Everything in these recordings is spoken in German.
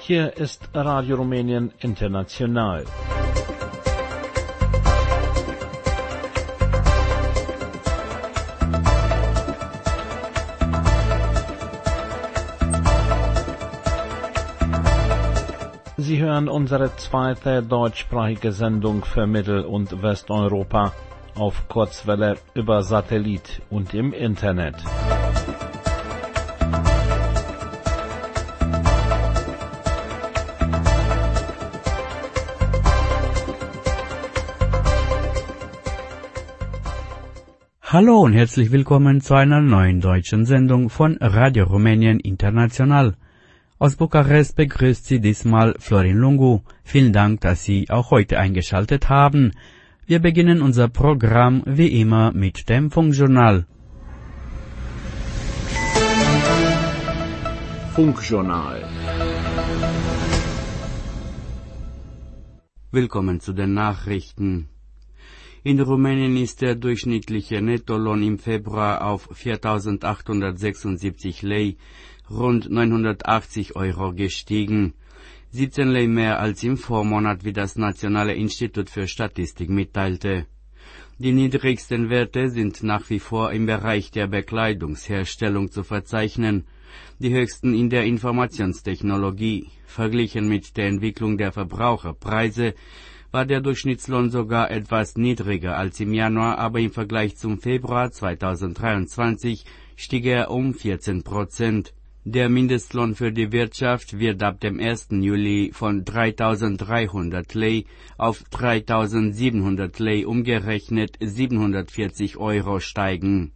Hier ist Radio Rumänien International. Sie hören unsere zweite deutschsprachige Sendung für Mittel- und Westeuropa auf Kurzwelle über Satellit und im Internet. Hallo und herzlich willkommen zu einer neuen deutschen Sendung von Radio Rumänien International. Aus Bukarest begrüßt Sie diesmal Florin Lungu. Vielen Dank, dass Sie auch heute eingeschaltet haben. Wir beginnen unser Programm wie immer mit dem Funkjournal. Funkjournal. Willkommen zu den Nachrichten. In Rumänien ist der durchschnittliche Nettolohn im Februar auf 4.876 Lei, rund 980 Euro gestiegen. 17 Lei mehr als im Vormonat, wie das Nationale Institut für Statistik mitteilte. Die niedrigsten Werte sind nach wie vor im Bereich der Bekleidungsherstellung zu verzeichnen, die höchsten in der Informationstechnologie. Verglichen mit der Entwicklung der Verbraucherpreise war der Durchschnittslohn sogar etwas niedriger als im Januar, aber im Vergleich zum Februar 2023 stieg er um 14%. Der Mindestlohn für die Wirtschaft wird ab dem 1. Juli von 3.300 Lei auf 3.700 Lei umgerechnet 740 Euro steigen.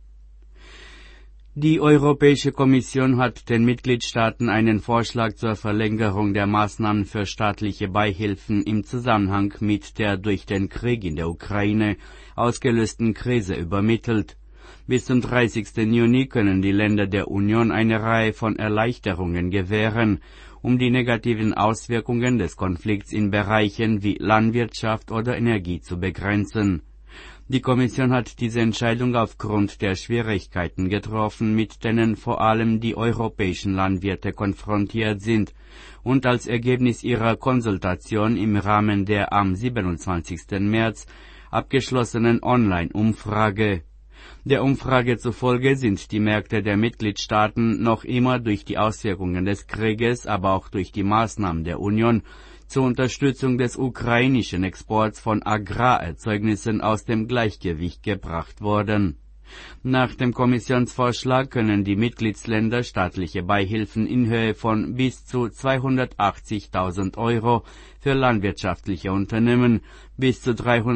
Die Europäische Kommission hat den Mitgliedstaaten einen Vorschlag zur Verlängerung der Maßnahmen für staatliche Beihilfen im Zusammenhang mit der durch den Krieg in der Ukraine ausgelösten Krise übermittelt. Bis zum 30. Juni können die Länder der Union eine Reihe von Erleichterungen gewähren, um die negativen Auswirkungen des Konflikts in Bereichen wie Landwirtschaft oder Energie zu begrenzen. Die Kommission hat diese Entscheidung aufgrund der Schwierigkeiten getroffen, mit denen vor allem die europäischen Landwirte konfrontiert sind, und als Ergebnis ihrer Konsultation im Rahmen der am 27. März abgeschlossenen Online-Umfrage. Der Umfrage zufolge sind die Märkte der Mitgliedstaaten noch immer durch die Auswirkungen des Krieges, aber auch durch die Maßnahmen der Union zur Unterstützung des ukrainischen Exports von Agrarerzeugnissen aus dem Gleichgewicht gebracht worden. Nach dem Kommissionsvorschlag können die Mitgliedsländer staatliche Beihilfen in Höhe von bis zu 280.000 Euro für landwirtschaftliche Unternehmen, bis zu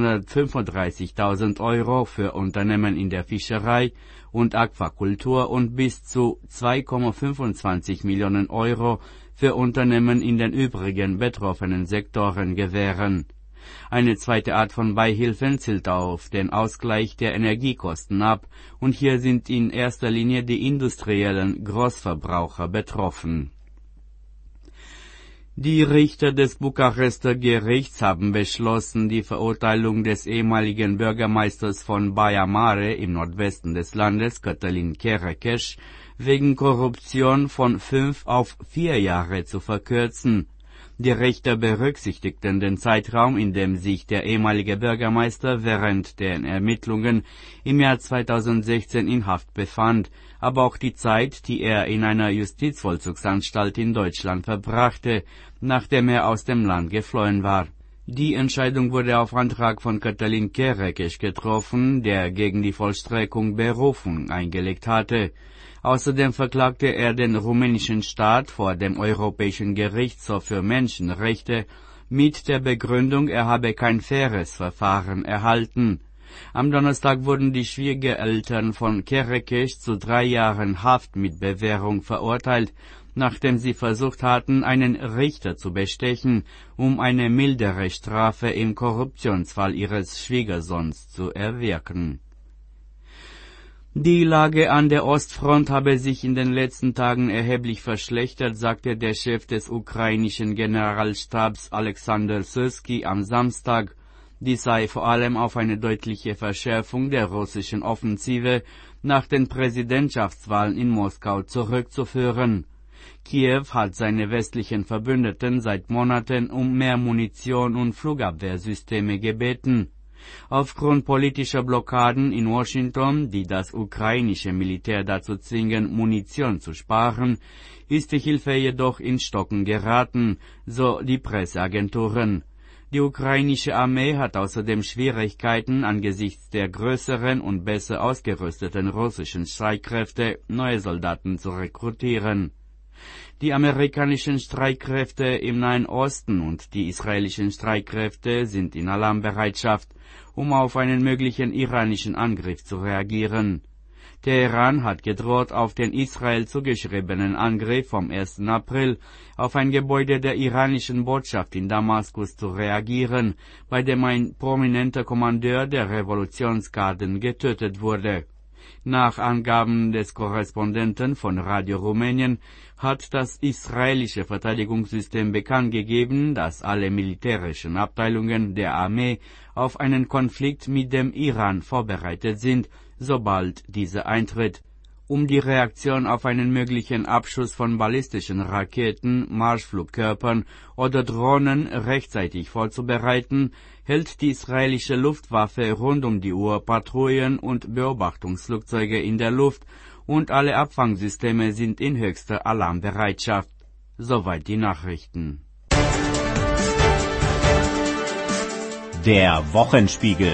335.000 Euro für Unternehmen in der Fischerei und Aquakultur und bis zu 2,25 Millionen Euro für Unternehmen in den übrigen betroffenen Sektoren gewähren. Eine zweite Art von Beihilfen zielt auf den Ausgleich der Energiekosten ab, und hier sind in erster Linie die industriellen Großverbraucher betroffen. Die Richter des Bukarester Gerichts haben beschlossen, die Verurteilung des ehemaligen Bürgermeisters von Baia Mare im Nordwesten des Landes, Cătălin Kerekes, wegen Korruption von 5 auf 4 Jahre zu verkürzen. Die Richter berücksichtigten den Zeitraum, in dem sich der ehemalige Bürgermeister während der Ermittlungen im Jahr 2016 in Haft befand, aber auch die Zeit, die er in einer Justizvollzugsanstalt in Deutschland verbrachte, nachdem er aus dem Land geflohen war. Die Entscheidung wurde auf Antrag von Cătălin Kerekes getroffen, der gegen die Vollstreckung Berufung eingelegt hatte. Außerdem verklagte er den rumänischen Staat vor dem Europäischen Gerichtshof für Menschenrechte mit der Begründung, er habe kein faires Verfahren erhalten. Am Donnerstag wurden die Schwiegereltern von Kerekes zu 3 Jahren Haft mit Bewährung verurteilt, nachdem sie versucht hatten, einen Richter zu bestechen, um eine mildere Strafe im Korruptionsfall ihres Schwiegersohns zu erwirken. Die Lage an der Ostfront habe sich in den letzten Tagen erheblich verschlechtert, sagte der Chef des ukrainischen Generalstabs Alexander Syrski am Samstag. Dies sei vor allem auf eine deutliche Verschärfung der russischen Offensive nach den Präsidentschaftswahlen in Moskau zurückzuführen. Kiew hat seine westlichen Verbündeten seit Monaten um mehr Munition und Flugabwehrsysteme gebeten. Aufgrund politischer Blockaden in Washington, die das ukrainische Militär dazu zwingen, Munition zu sparen, ist die Hilfe jedoch ins Stocken geraten, so die Presseagenturen. Die ukrainische Armee hat außerdem Schwierigkeiten, angesichts der größeren und besser ausgerüsteten russischen Streitkräfte neue Soldaten zu rekrutieren. Die amerikanischen Streitkräfte im Nahen Osten und die israelischen Streitkräfte sind in Alarmbereitschaft, um auf einen möglichen iranischen Angriff zu reagieren. Teheran hat gedroht, auf den Israel zugeschriebenen Angriff vom 1. April auf ein Gebäude der iranischen Botschaft in Damaskus zu reagieren, bei dem ein prominenter Kommandeur der Revolutionsgarden getötet wurde. Nach Angaben des Korrespondenten von Radio Rumänien hat das israelische Verteidigungssystem bekannt gegeben, dass alle militärischen Abteilungen der Armee auf einen Konflikt mit dem Iran vorbereitet sind, sobald dieser eintritt. Um die Reaktion auf einen möglichen Abschuss von ballistischen Raketen, Marschflugkörpern oder Drohnen rechtzeitig vorzubereiten, hält die israelische Luftwaffe rund um die Uhr Patrouillen und Beobachtungsflugzeuge in der Luft und alle Abfangsysteme sind in höchster Alarmbereitschaft. Soweit die Nachrichten. Der Wochenspiegel.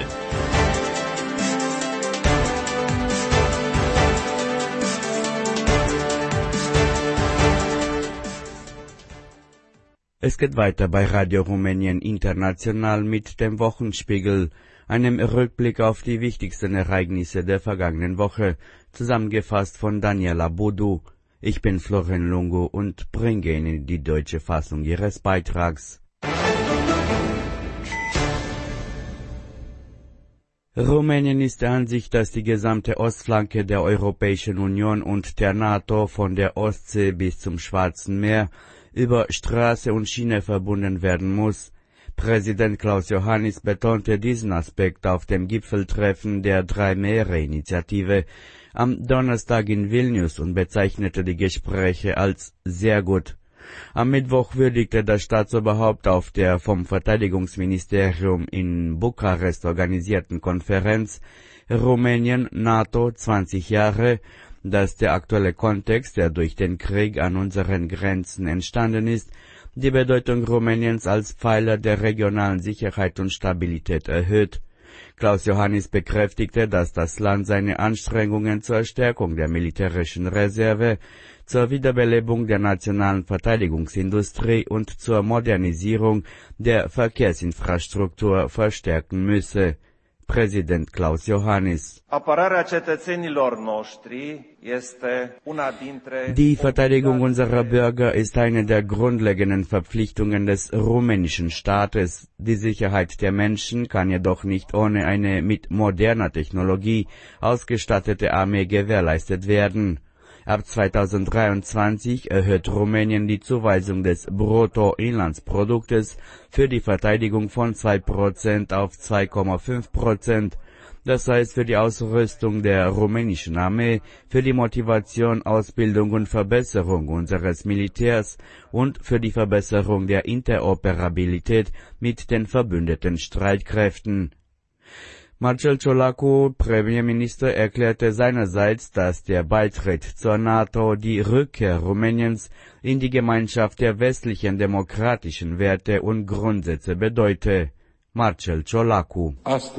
Es geht weiter bei Radio Rumänien International mit dem Wochenspiegel, einem Rückblick auf die wichtigsten Ereignisse der vergangenen Woche, zusammengefasst von Daniela Bodu. Ich bin Florian Lungo und bringe Ihnen die deutsche Fassung ihres Beitrags. Rumänien ist der Ansicht, dass die gesamte Ostflanke der Europäischen Union und der NATO von der Ostsee bis zum Schwarzen Meer über Straße und Schiene verbunden werden muss. Präsident Klaus Iohannis betonte diesen Aspekt auf dem Gipfeltreffen der Drei-Meere-Initiative am Donnerstag in Vilnius und bezeichnete die Gespräche als sehr gut. Am Mittwoch würdigte das Staatsoberhaupt auf der vom Verteidigungsministerium in Bukarest organisierten Konferenz Rumänien NATO 20 Jahre, dass der aktuelle Kontext, der durch den Krieg an unseren Grenzen entstanden ist, die Bedeutung Rumäniens als Pfeiler der regionalen Sicherheit und Stabilität erhöht. Klaus Iohannis bekräftigte, dass das Land seine Anstrengungen zur Stärkung der militärischen Reserve, zur Wiederbelebung der nationalen Verteidigungsindustrie und zur Modernisierung der Verkehrsinfrastruktur verstärken müsse. Präsident Klaus Iohannis. Die Verteidigung unserer Bürger ist eine der grundlegenden Verpflichtungen des rumänischen Staates. Die Sicherheit der Menschen kann jedoch nicht ohne eine mit moderner Technologie ausgestattete Armee gewährleistet werden. Ab 2023 erhöht Rumänien die Zuweisung des Bruttoinlandsproduktes für die Verteidigung von 2% auf 2,5%. Das heißt für die Ausrüstung der rumänischen Armee, für die Motivation, Ausbildung und Verbesserung unseres Militärs und für die Verbesserung der Interoperabilität mit den verbündeten Streitkräften. Marcel Ciolacu, Premierminister, erklärte seinerseits, dass der Beitritt zur NATO die Rückkehr Rumäniens in die Gemeinschaft der westlichen demokratischen Werte und Grundsätze bedeute. Marcel Ciolacu.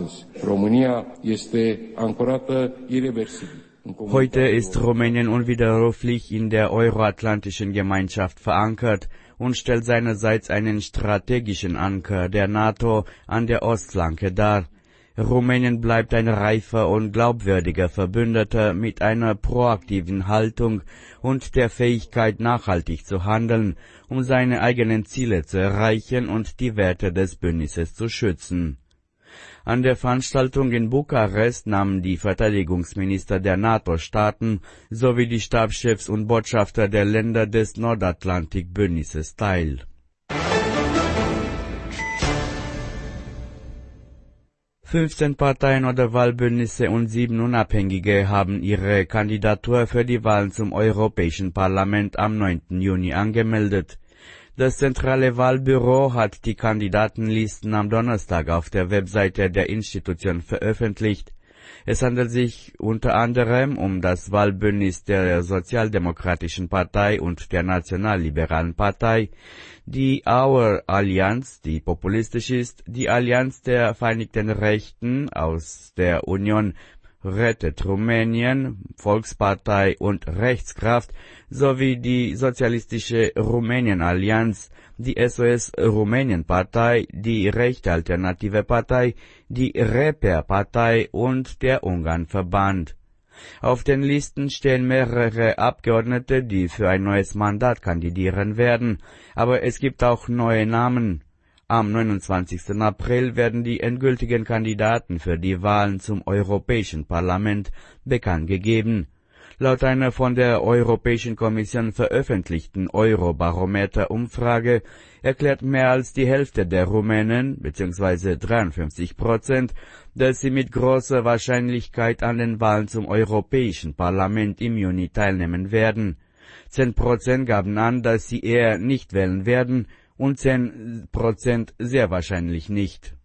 Heute ist Rumänien unwiderruflich in der euroatlantischen Gemeinschaft verankert und stellt seinerseits einen strategischen Anker der NATO an der Ostflanke dar. Rumänien bleibt ein reifer und glaubwürdiger Verbündeter mit einer proaktiven Haltung und der Fähigkeit, nachhaltig zu handeln, um seine eigenen Ziele zu erreichen und die Werte des Bündnisses zu schützen. An der Veranstaltung in Bukarest nahmen die Verteidigungsminister der NATO-Staaten sowie die Stabschefs und Botschafter der Länder des Nordatlantikbündnisses teil. 15 Parteien oder Wahlbündnisse und 7 Unabhängige haben ihre Kandidatur für die Wahlen zum Europäischen Parlament am 9. Juni angemeldet. Das zentrale Wahlbüro hat die Kandidatenlisten am Donnerstag auf der Webseite der Institution veröffentlicht. Es handelt sich unter anderem um das Wahlbündnis der Sozialdemokratischen Partei und der Nationalliberalen Partei, die Our Allianz, die populistisch ist, die Allianz der Vereinigten Rechten aus der Union Rettet Rumänien, Volkspartei und Rechtskraft sowie die Sozialistische Rumänien-Allianz, die SOS Rumänien-Partei, die Rechte Alternative Partei, die Reper-Partei und der Ungarn-Verband. Auf den Listen stehen mehrere Abgeordnete, die für ein neues Mandat kandidieren werden, aber es gibt auch neue Namen. Am 29. April werden die endgültigen Kandidaten für die Wahlen zum Europäischen Parlament bekannt gegeben. Laut einer von der Europäischen Kommission veröffentlichten Eurobarometer-Umfrage erklärt mehr als die Hälfte der Rumänen, bzw. 53%, dass sie mit großer Wahrscheinlichkeit an den Wahlen zum Europäischen Parlament im Juni teilnehmen werden. 10% gaben an, dass sie eher nicht wählen werden, und 10% sehr wahrscheinlich nicht.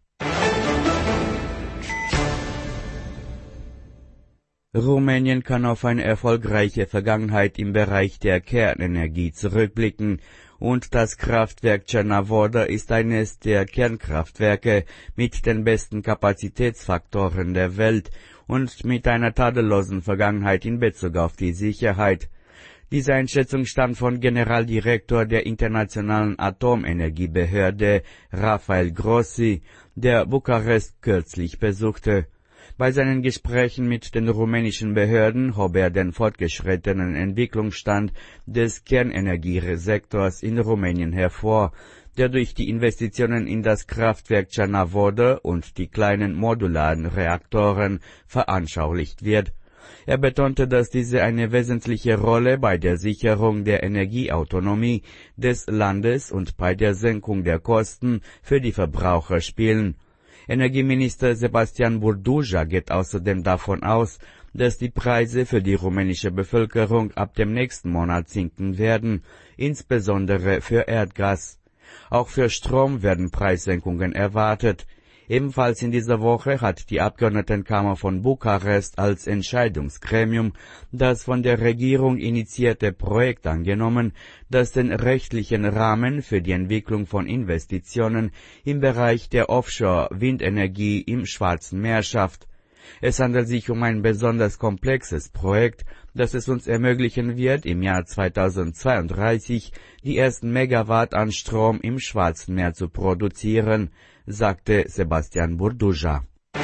Rumänien kann auf eine erfolgreiche Vergangenheit im Bereich der Kernenergie zurückblicken, und das Kraftwerk Cernavodă ist eines der Kernkraftwerke mit den besten Kapazitätsfaktoren der Welt und mit einer tadellosen Vergangenheit in Bezug auf die Sicherheit. Diese Einschätzung stammt von Generaldirektor der Internationalen Atomenergiebehörde Rafael Grossi, der Bukarest kürzlich besuchte. Bei seinen Gesprächen mit den rumänischen Behörden hob er den fortgeschrittenen Entwicklungsstand des Kernenergiesektors in Rumänien hervor, der durch die Investitionen in das Kraftwerk Cernavodă und die kleinen modularen Reaktoren veranschaulicht wird. Er betonte, dass diese eine wesentliche Rolle bei der Sicherung der Energieautonomie des Landes und bei der Senkung der Kosten für die Verbraucher spielen. Energieminister Sebastian Burduja geht außerdem davon aus, dass die Preise für die rumänische Bevölkerung ab dem nächsten Monat sinken werden, insbesondere für Erdgas. Auch für Strom werden Preissenkungen erwartet. Ebenfalls in dieser Woche hat die Abgeordnetenkammer von Bukarest als Entscheidungsgremium das von der Regierung initiierte Projekt angenommen, das den rechtlichen Rahmen für die Entwicklung von Investitionen im Bereich der Offshore-Windenergie im Schwarzen Meer schafft. Es handelt sich um ein besonders komplexes Projekt, das es uns ermöglichen wird, im Jahr 2032 die ersten Megawatt an Strom im Schwarzen Meer zu produzieren, sagte Sebastian Burduja.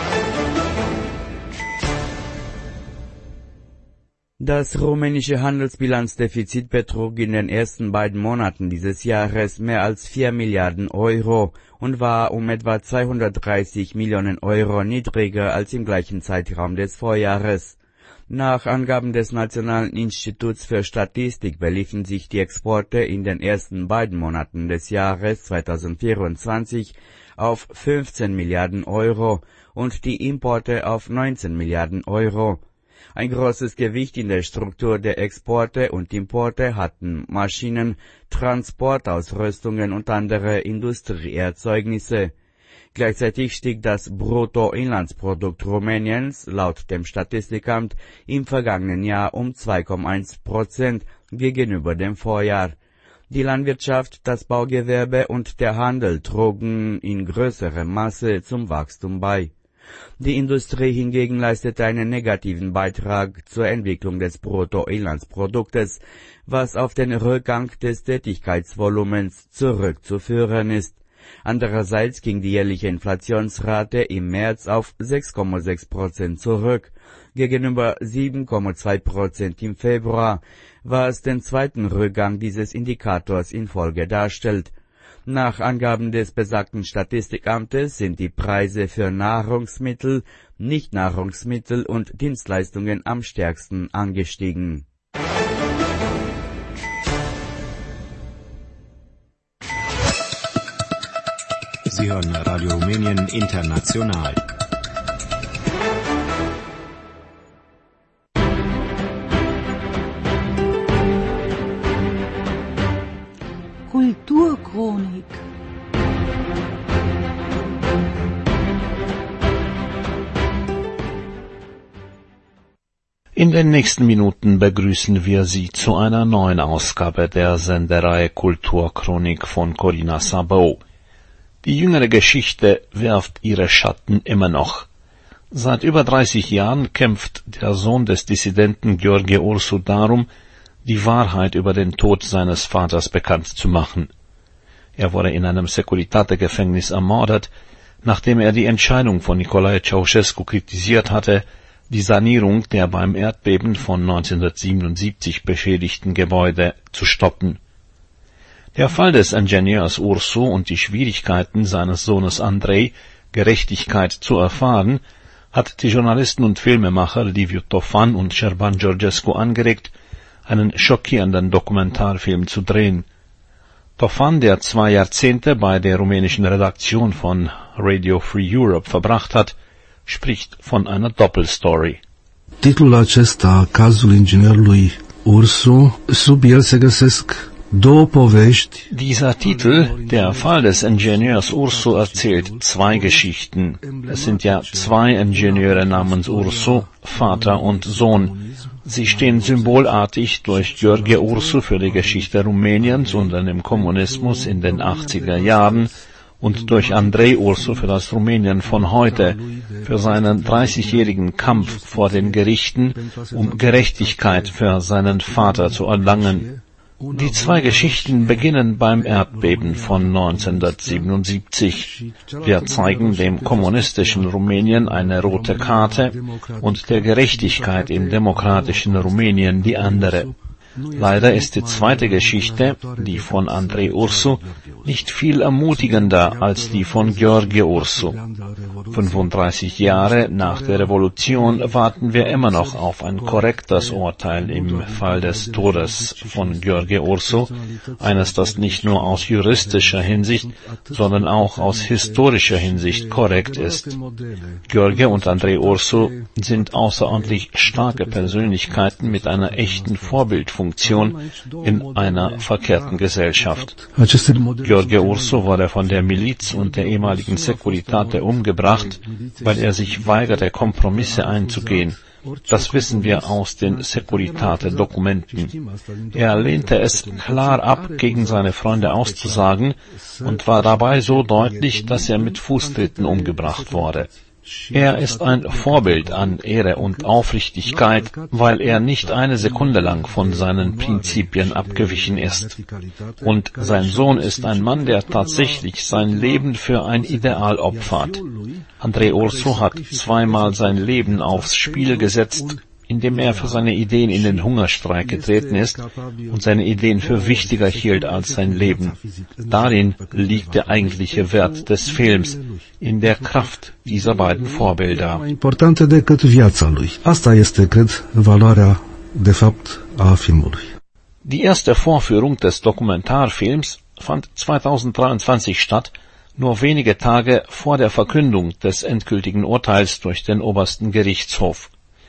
Das rumänische Handelsbilanzdefizit betrug in den ersten beiden Monaten dieses Jahres mehr als 4 Milliarden Euro und war um etwa 230 Millionen Euro niedriger als im gleichen Zeitraum des Vorjahres. Nach Angaben des Nationalen Instituts für Statistik beliefen sich die Exporte in den ersten beiden Monaten des Jahres 2024 auf 15 Milliarden Euro und die Importe auf 19 Milliarden Euro. Ein großes Gewicht in der Struktur der Exporte und Importe hatten Maschinen, Transportausrüstungen und andere Industrieerzeugnisse. Gleichzeitig stieg das Bruttoinlandsprodukt Rumäniens laut dem Statistikamt im vergangenen Jahr um 2,1% gegenüber dem Vorjahr. Die Landwirtschaft, das Baugewerbe und der Handel trugen in größerem Maße zum Wachstum bei. Die Industrie hingegen leistete einen negativen Beitrag zur Entwicklung des Bruttoinlandsproduktes, was auf den Rückgang des Tätigkeitsvolumens zurückzuführen ist. Andererseits ging die jährliche Inflationsrate im März auf 6,6% zurück, gegenüber 7,2% im Februar, was den zweiten Rückgang dieses Indikators in Folge darstellt. Nach Angaben des besagten Statistikamtes sind die Preise für Nahrungsmittel, Nichtnahrungsmittel und Dienstleistungen am stärksten angestiegen. Sie hören Radio Rumänien International. In den nächsten Minuten begrüßen wir Sie zu einer neuen Ausgabe der Sendereihe Kulturchronik von Corinna Sabot. Die jüngere Geschichte wirft ihre Schatten immer noch. Seit über 30 Jahren kämpft der Sohn des Dissidenten Gheorghe Ursu darum, die Wahrheit über den Tod seines Vaters bekannt zu machen. Er wurde in einem Securitate-Gefängnis ermordet, nachdem er die Entscheidung von Nicolae Ceausescu kritisiert hatte, die Sanierung der beim Erdbeben von 1977 beschädigten Gebäude zu stoppen. Der Fall des Ingenieurs Ursu und die Schwierigkeiten seines Sohnes Andrei, Gerechtigkeit zu erfahren, hat die Journalisten und Filmemacher Liviu Tofan und Șerban Georgescu angeregt, einen schockierenden Dokumentarfilm zu drehen. Tofan, der 2 Jahrzehnte bei der rumänischen Redaktion von Radio Free Europe verbracht hat, spricht von einer Doppelstory. Titlul acesta, cazul inginerului Ursu, sub el se găsesc două povești. Dieser Titel, der Fall des Ingenieurs Ursu, erzählt 2 Geschichten. Es sind ja 2 Ingenieure namens Ursu, Vater und Sohn. Sie stehen symbolartig durch Gheorghe Ursu für die Geschichte Rumäniens und dem Kommunismus in den 80er Jahren und durch Andrei Ursu für das Rumänien von heute, für seinen 30-jährigen Kampf vor den Gerichten, um Gerechtigkeit für seinen Vater zu erlangen. Die 2 Geschichten beginnen beim Erdbeben von 1977. Wir zeigen dem kommunistischen Rumänien eine rote Karte und der Gerechtigkeit im demokratischen Rumänien die andere. Leider ist die zweite Geschichte, die von Andrei Ursu, nicht viel ermutigender als die von Gheorghe Ursu. 35 Jahre nach der Revolution warten wir immer noch auf ein korrektes Urteil im Fall des Todes von Gheorghe Ursu, eines, das nicht nur aus juristischer Hinsicht, sondern auch aus historischer Hinsicht korrekt ist. Gheorghe und Andrei Ursu sind außerordentlich starke Persönlichkeiten mit einer echten Vorbildfunktion in einer verkehrten Gesellschaft. Gheorghe Ursu wurde von der Miliz und der ehemaligen Securitate umgebracht, weil er sich weigerte, Kompromisse einzugehen. Das wissen wir aus den Securitate-Dokumenten. Er lehnte es klar ab, gegen seine Freunde auszusagen und war dabei so deutlich, dass er mit Fußtritten umgebracht wurde. Er ist ein Vorbild an Ehre und Aufrichtigkeit, weil er nicht eine Sekunde lang von seinen Prinzipien abgewichen ist. Und sein Sohn ist ein Mann, der tatsächlich sein Leben für ein Ideal opfert. Andrei Ursu hat 2-mal sein Leben aufs Spiel gesetzt, indem er für seine Ideen in den Hungerstreik getreten ist und seine Ideen für wichtiger hielt als sein Leben. Darin liegt der eigentliche Wert des Films, in der Kraft dieser beiden Vorbilder. Importante decât viața lui. Asta este, cred, valoarea de fapt a filmului. Die erste Vorführung des Dokumentarfilms fand 2023 statt, nur wenige Tage vor der Verkündung des endgültigen Urteils durch den obersten Gerichtshof.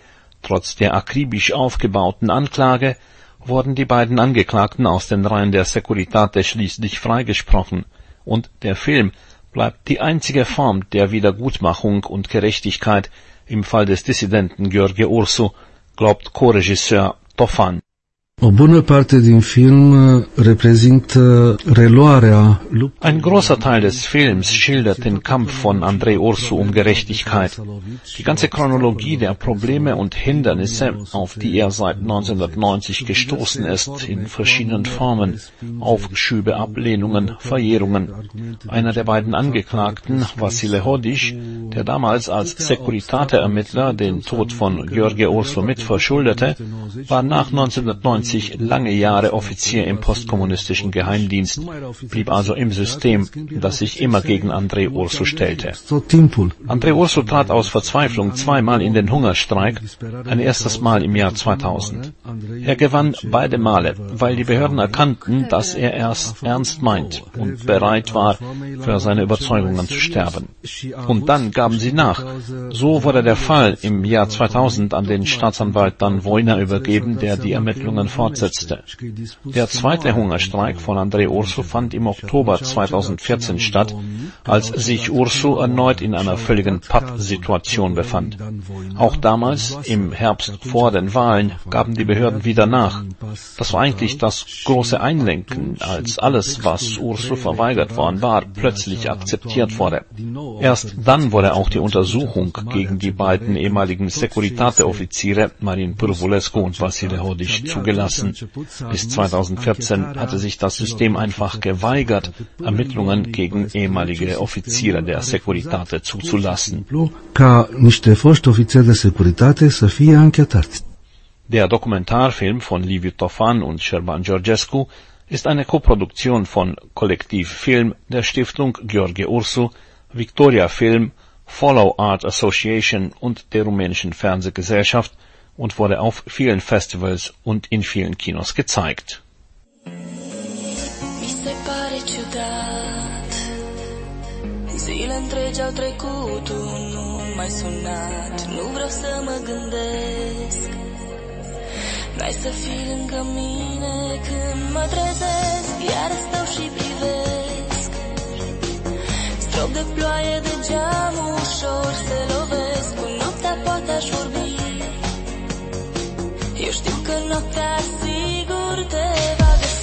Trotz der akribisch aufgebauten Anklage wurden die beiden Angeklagten aus den Reihen der Securitate schließlich freigesprochen, und der Film bleibt die einzige Form der Wiedergutmachung und Gerechtigkeit im Fall des Dissidenten Gheorghe Ursu, glaubt Co-Regisseur Tofan. O bună parte din film reprezintă reluarea. Ein großer Teil des Films schildert den Kampf von Andrei Ursu um Gerechtigkeit. Die ganze Chronologie der Probleme und Hindernisse, auf die er seit 1990 gestoßen ist, in verschiedenen Formen, Aufschübe, Ablehnungen, Verjährungen. Einer der beiden Angeklagten, Vasile Hodiș, der damals als Securitate-Ermittler den Tod von Gheorghe Ursu mitverschuldete, war nach 1990 lange Jahre Offizier im postkommunistischen Geheimdienst, blieb also im System, das sich immer gegen Andrei Ursu stellte. Andrei Ursu trat aus Verzweiflung 2-mal in den Hungerstreik, ein erstes Mal im Jahr 2000. Er gewann beide Male, weil die Behörden erkannten, dass er erst ernst meint und bereit war, für seine Überzeugungen zu sterben. Und dann gaben sie nach. So wurde der Fall im Jahr 2000 an den Staatsanwalt Dan Vojna übergeben, der die Ermittlungen fortsetzte. Der zweite Hungerstreik von Andrei Ursu fand im Oktober 2014 statt, als sich Ursu erneut in einer völligen Pattsituation befand. Auch damals, im Herbst vor den Wahlen, gaben die Behörden wieder nach. Das war eigentlich das große Einlenken, als alles, was Ursu verweigert worden war, plötzlich akzeptiert wurde. Erst dann wurde auch die Untersuchung gegen die beiden ehemaligen Securitate-Offiziere, Marin Pârvulescu und Vasile Hodiș, zugelassen. Bis 2014 hatte sich das System einfach geweigert, Ermittlungen gegen ehemalige Offiziere der Securitate zuzulassen. Der Dokumentarfilm von Liviu Tofan und Șerban Georgescu ist eine Koproduktion von Kollektiv Film, der Stiftung Gheorghe Ursu, Victoria Film, Follow Art Association und der rumänischen Fernsehgesellschaft und wurde auf vielen Festivals und in vielen Kinos gezeigt. Mi se pare ciudat, zile întregi au trecut, tu nu m-ai sunat, nu vreau să mă gândesc, n-ai să fii lângă mine când mă trezesc, iar stau și privesc, strop de ploaie de geam ușor se lovesc, cu noaptea poate aș vorbi, eu știu că noaptea sigur te va găsi.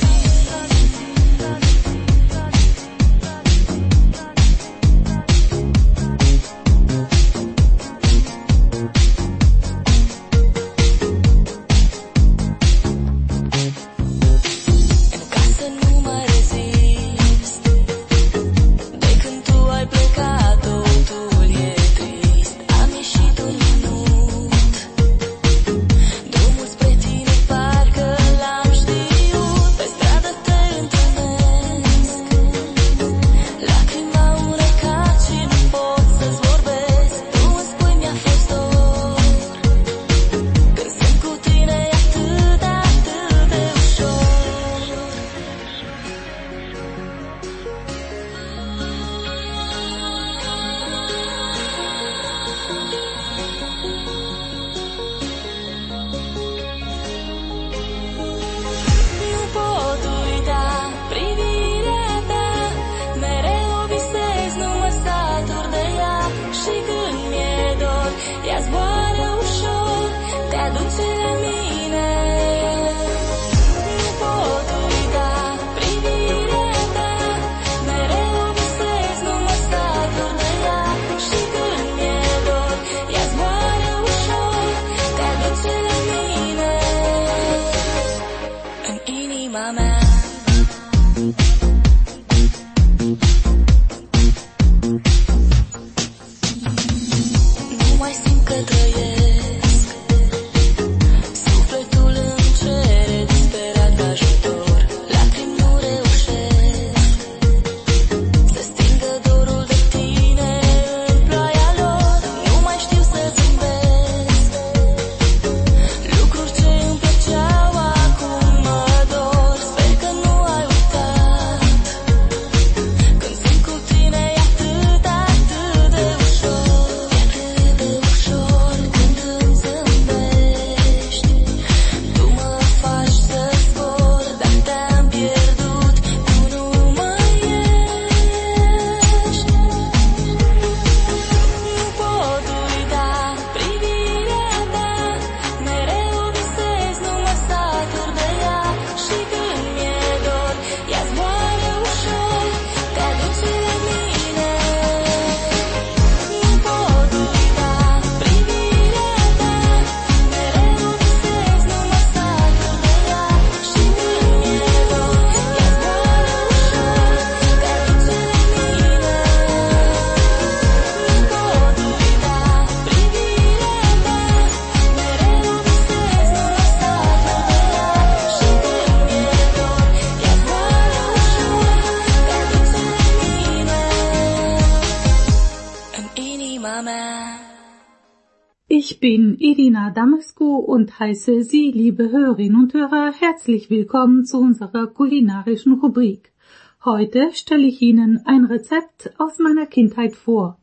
Ich bin Irina Damescu und heiße Sie, liebe Hörerinnen und Hörer, herzlich willkommen zu unserer kulinarischen Rubrik. Heute stelle ich Ihnen ein Rezept aus meiner Kindheit vor.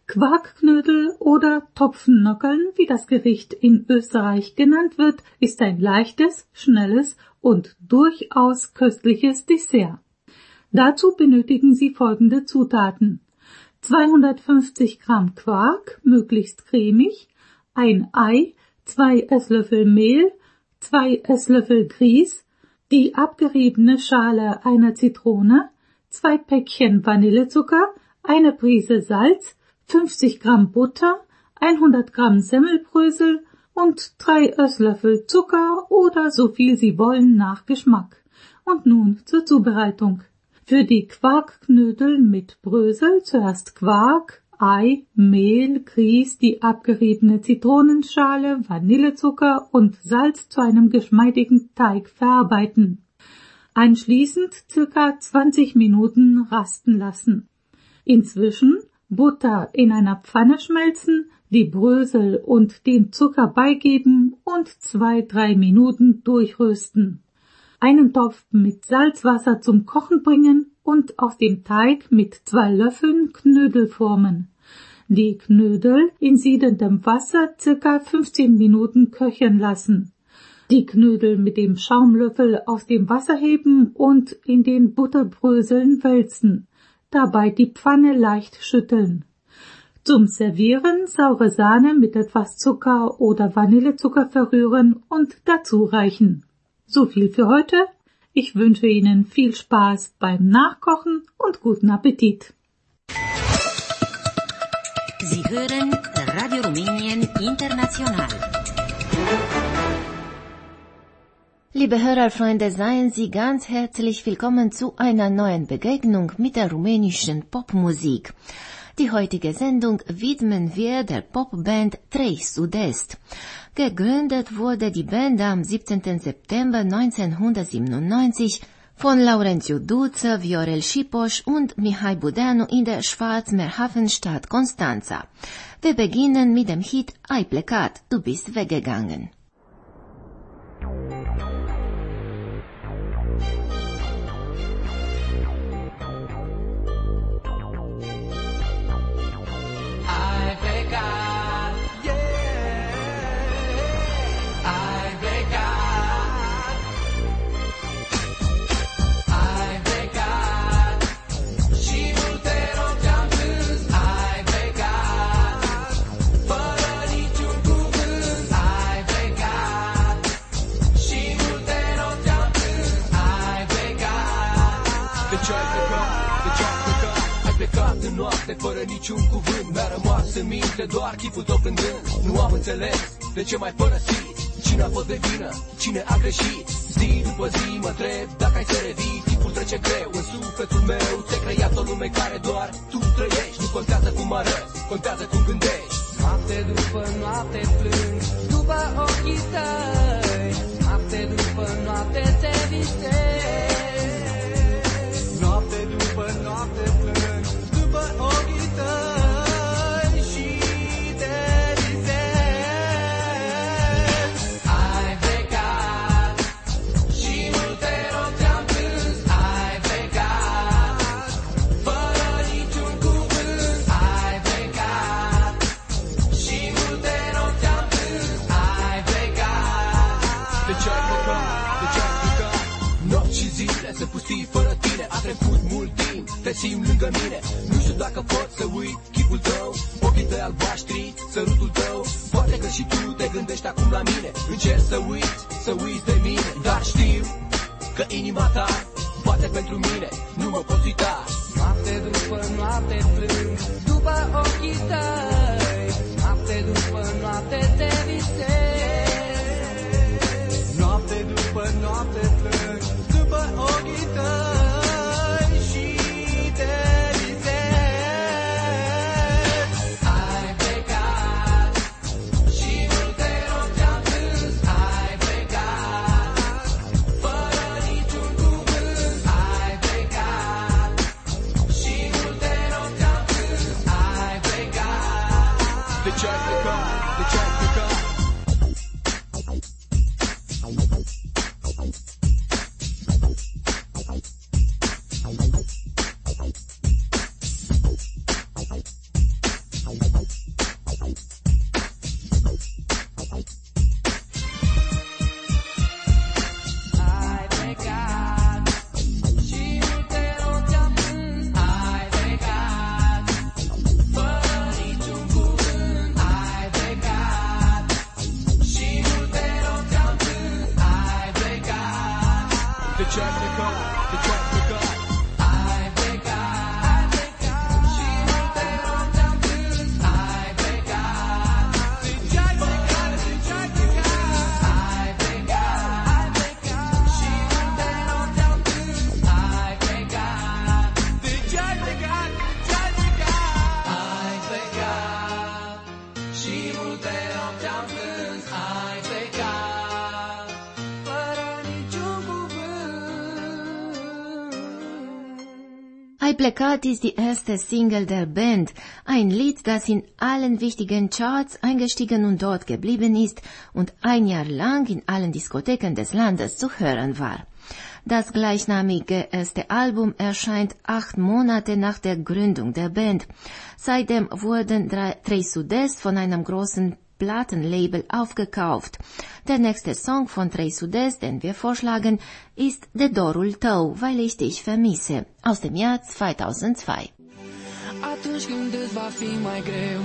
Quarkknödel oder Topfennockeln, wie das Gericht in Österreich genannt wird, ist ein leichtes, schnelles und durchaus köstliches Dessert. Dazu benötigen Sie folgende Zutaten: 250 Gramm Quark, möglichst cremig, ein Ei, 2 Esslöffel Mehl, 2 Esslöffel Grieß, die abgeriebene Schale einer Zitrone, 2 Päckchen Vanillezucker, eine Prise Salz, 50 Gramm Butter, 100 Gramm Semmelbrösel und 3 Esslöffel Zucker oder so viel Sie wollen nach Geschmack. Und nun zur Zubereitung. Für die Quarkknödel mit Brösel zuerst Quark, Ei, Mehl, Grieß, die abgeriebene Zitronenschale, Vanillezucker und Salz zu einem geschmeidigen Teig verarbeiten. Anschließend ca. 20 Minuten rasten lassen. Inzwischen Butter in einer Pfanne schmelzen, die Brösel und den Zucker beigeben und 2-3 Minuten durchrösten. Einen Topf mit Salzwasser zum Kochen bringen und aus dem Teig mit 2 Löffeln Knödel formen. Die Knödel in siedendem Wasser ca. 15 Minuten köcheln lassen. Die Knödel mit dem Schaumlöffel aus dem Wasser heben und in den Butterbröseln wälzen. Dabei die Pfanne leicht schütteln. Zum Servieren saure Sahne mit etwas Zucker oder Vanillezucker verrühren und dazu reichen. So viel für heute. Ich wünsche Ihnen viel Spaß beim Nachkochen und guten Appetit. Sie hören Radio Rumänien International. Liebe Hörerfreunde, seien Sie ganz herzlich willkommen zu einer neuen Begegnung mit der rumänischen Popmusik. Die heutige Sendung widmen wir der Popband 3 Sud-Est. Gegründet wurde die Band am 17. September 1997 von Laurențiu Duță, Viorel Șipoș und Mihai Budeanu in der Schwarzmeerhafenstadt Constanța. Wir beginnen mit dem Hit Ai plecat, du bist weggegangen. Fără niciun cuvânt mi-a rămas în minte doar chipul tău plângând. Nu am înțeles de ce m-ai părăsit, cine a fost de vină, cine a greșit. Zi după zi mă întreb dacă ai să revii. Timpul trece greu în sufletul meu, ți-ai creat o lume care doar tu trăiești. Nu contează cum arăți, contează cum gândești. Noapte după noapte plâng după ochii tăi, noapte după noapte te visezi. Noapte după noapte plâng după ochii tăi și te visezi. Ai plecat și multe nopți am plâns. Ai plecat fără niciun cuvânt. Ai plecat și multe nopți am plâns. Ai plecat. De ce ai plecat? De ce ai plecat? Nopți și zile se pustii fără tine. A trecut mult timp, te simt lângă mine. Nu știu dacă pot să uit chipul tău, ochii tăi albaștri, sărutul tău. Poate că și tu te gândești acum la mine. Încerc să uiți de mine, dar știu că inima ta bate pentru mine. Nu mă pot uita. Noapte după noapte plâng după ochii tăi, noapte după noapte te visezi. Noapte după noapte plâng după ochii tăi și te visezi. Ai plecat și multe nopți am plâns. Ai plecat fără niciun cuvânt. Ai plecat și multe nopți am plâns. Ai plecat. De ce ai plecat? De ce ai plecat? Ai plecat ist die erste Single der Band, ein Lied, das in allen wichtigen Charts eingestiegen und dort geblieben ist und ein Jahr lang in allen Diskotheken des Landes zu hören war. Das gleichnamige erste Album erscheint 8 Monate nach der Gründung der Band. Seitdem wurden 3 Sud-Est von einem großen Plattenlabel aufgekauft. Der nächste Song von 3 Sud-Est, den wir vorschlagen, ist De Dorul Tău, weil ich dich vermisse, aus dem Jahr 2002. Atunci când îți va fi mai greu,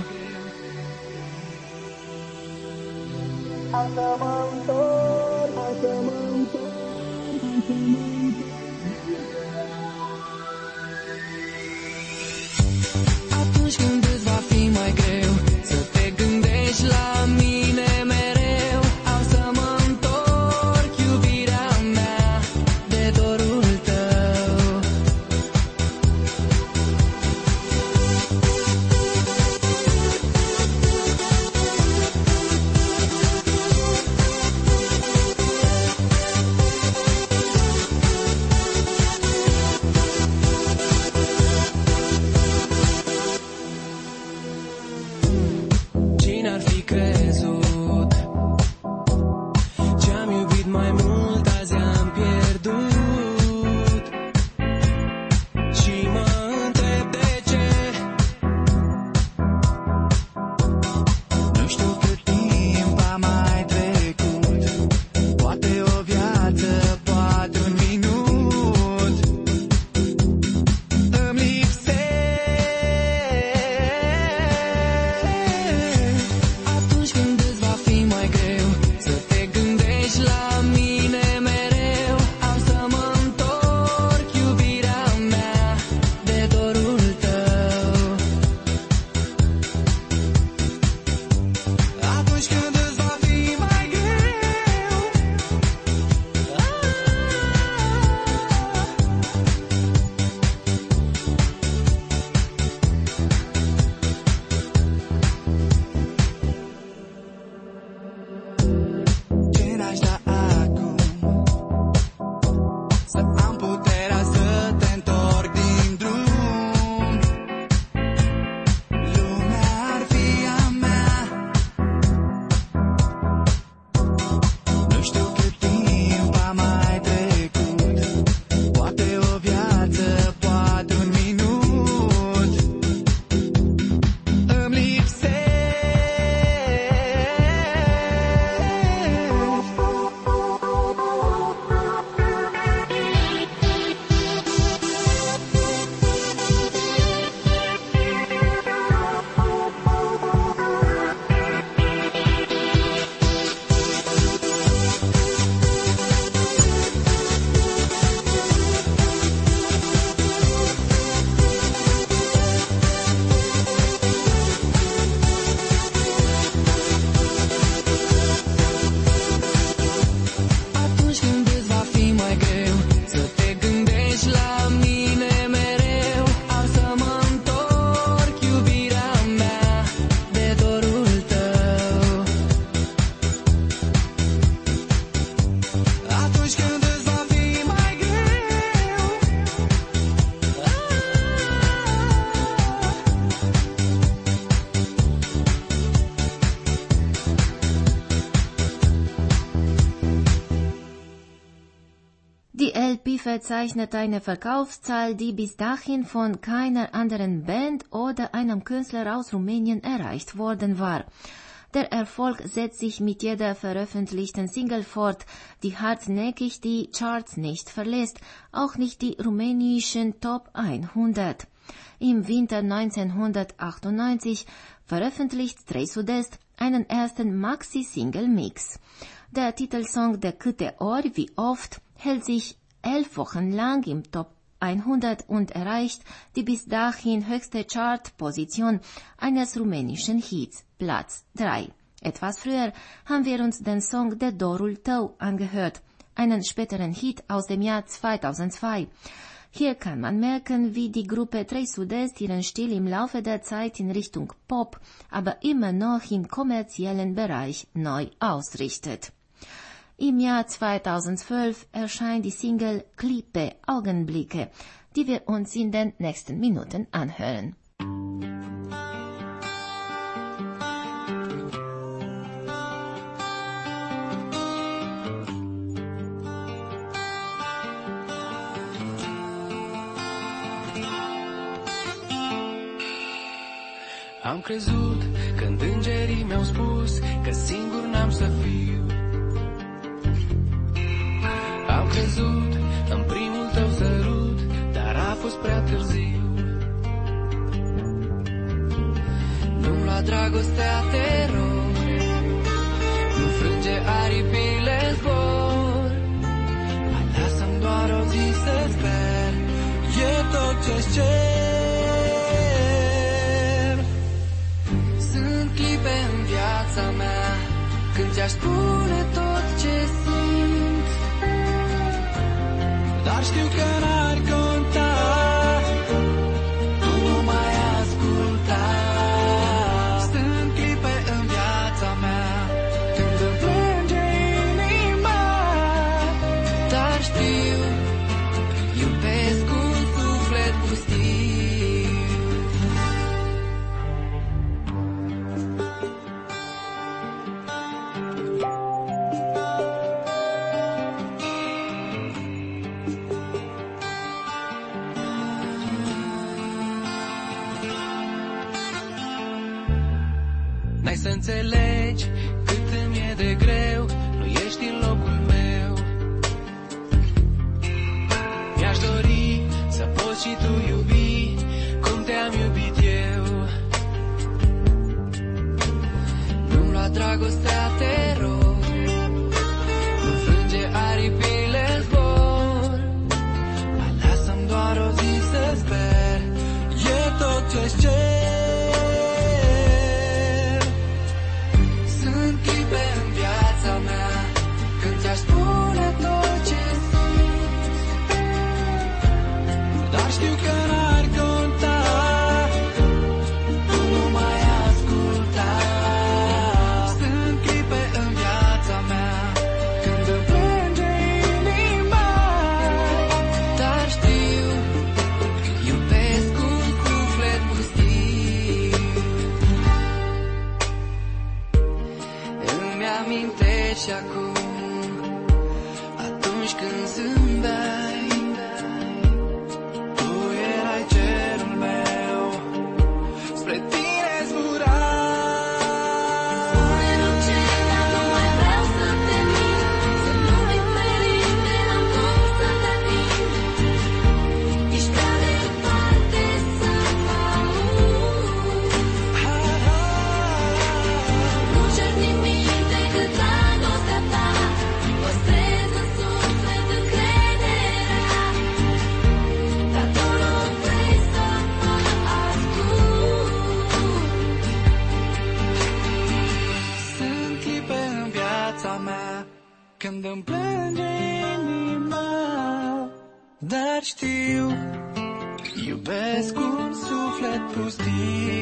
atunci când îți va fi mai greu să te gândești la mine mereu, am să mă întorc, iubirea mea, de dorul tău. Cine ar fi crezut ce-am iubit mai mult, azi am pierdut și mă întreb de ce. Nu știu cât timp a mai trecut, poate o viață, poate un minut. Îmi lipsești atunci când îți va fi mai greu să te gândești la mine mereu, am să mă întorc, iubirea mea, de dorul tău. Atunci când îți va fi mai greu, ce n-aș da acum să am puterea să te întorc din drum. Lumea ar fi a mea. Nu știu cât timp a mai trecut, poate o viață, poate un minut. Îmi lipsești atunci când îți va fi mai greu să te gândești la mine mereu, am să mă întorc, iubirea mea, de dorul tău. Atunci când îți va fi mai greu, Die LP verzeichnet eine Verkaufszahl, die bis dahin von keiner anderen Band oder einem Künstler aus Rumänien erreicht worden war. Der Erfolg setzt sich mit jeder veröffentlichten Single fort, die hartnäckig die Charts nicht verlässt, auch nicht die rumänischen Top 100. Im Winter 1998 veröffentlicht 3 Sud-Est einen ersten Maxi-Single-Mix. Der Titelsong De câte ori, wie oft, hält sich 11 Wochen lang im Top 100 und erreicht die bis dahin höchste Chartposition eines rumänischen Hits, Platz 3. Etwas früher haben wir uns den Song De Dorul Tău angehört, einen späteren Hit aus dem Jahr 2002. Hier kann man merken, wie die Gruppe 3 Sud-Est ihren Stil im Laufe der Zeit in Richtung Pop, aber immer noch im kommerziellen Bereich neu ausrichtet. Im Jahr 2012 erscheint die Single Clipe Augenblicke, die wir uns in den nächsten Minuten anhören. Am crezut când îngerii mi-au spus că singur n-am să fiu. Am crezut în primul tău sărut, dar a fost prea târziu. Nu lua dragostea, te rog, nu frânge aripile în zbor. Mai lasă-mi doar o zi să sper, e tot ce-ți cer. Sunt clipe în viața mea când ți-aș spune tot ce simt, dar știu că n-ar conta, tu nu mai asculta. Sunt clipe în viața mea când îmi plânge inima, dar știu, iubesc un suflet pustiu. N-ai să înțelegi cât îmi e de greu, nu ești în locul meu. Mi-aș dori să poți și tu iubi cum te-am iubit eu. Nu lua dragostea, te rog, nu frânge aripile în zbor. Mai lasă-mi doar o zi să sper, e tot ce-ți cer. Știu că n-ar conta, tu nu mai asculta. Sunt clipe în viața mea când îmi plânge inima, dar știu, iubesc un suflet pustiu. Îmi amintești acum, atunci când zâmbeai, când îmi plânge inima, dar știu, iubesc un suflet pustiu.